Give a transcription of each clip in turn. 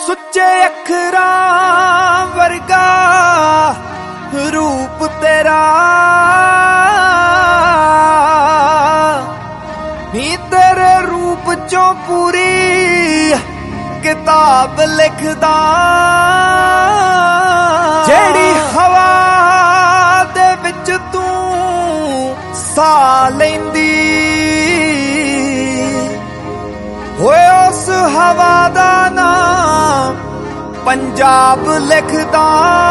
ਸੁੱਚੇ ਅੱਖਰਾਂ ਵਰਗਾ रूप तेरा नी तेरे रूप चों पूरी किताब लिखदा जेड़ी हवा दे विच तू सा लैंदी होए उस हवा दा नाम पंजाब लिखदा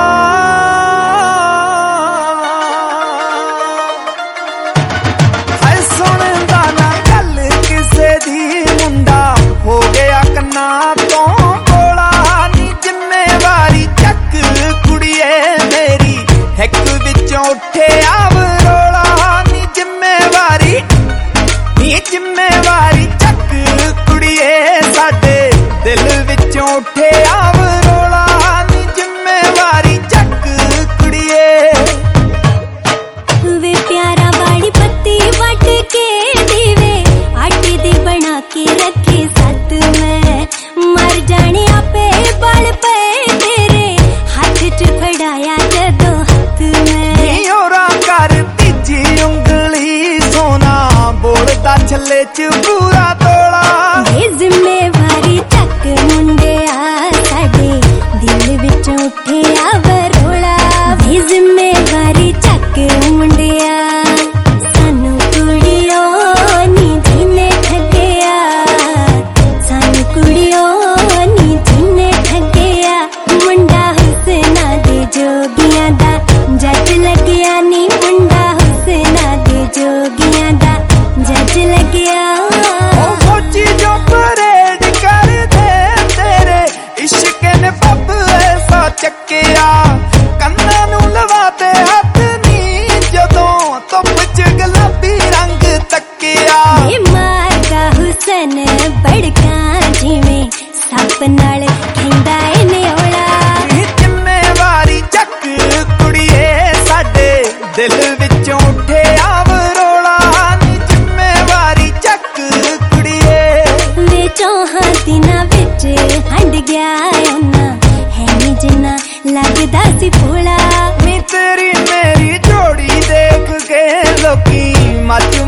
जिम्मेवारी चक कुड़िए साडे दिल विचों उठे आवरोला नी जिम्मेवारी चक कुड़िए वे प्यारा बाड़ी पत्ती वट के दीवे आटे दी बना के रखे सत में मर जाने आपे बल पे तेरे हाथ च फड़ाया जदों हाथ में ओरा कर तीजी उंगली सोना बोलदा छले च पूरा तोड़ा ये जिम्मेवारी चक मुंडिया साडे दिल विचों उठे आवरोला ये जिम्मेवारी चक मुंडिया सानू कुड़ियो नी जीने ठगया सानू कुड़ियो नी जीने ठगया मुंडा हुसना दे जोगियां दा जज लग्या नी मुंडा हुसना दे जोगियां दा जज लग्या जो परेड कर दे तेरे इश्क ने पब ऐसा चक्किया कन्ना नू लवाते हथ नी जदों धुप च गुलाबी रंग तकिया मारदा हुसन बड़का जिवें सप नाल खिंदा ए न्योला जिम्मेवारी चक कुड़िए साडे दिल विचों उठे आवरोला नी जिम्मेवारी चक कुड़िए वे चौहां दिनां विच हंड गया ओना है नी जिन्ना लगदा सी भोला नी तेरी मेरी जोड़ी देख के लोकी मच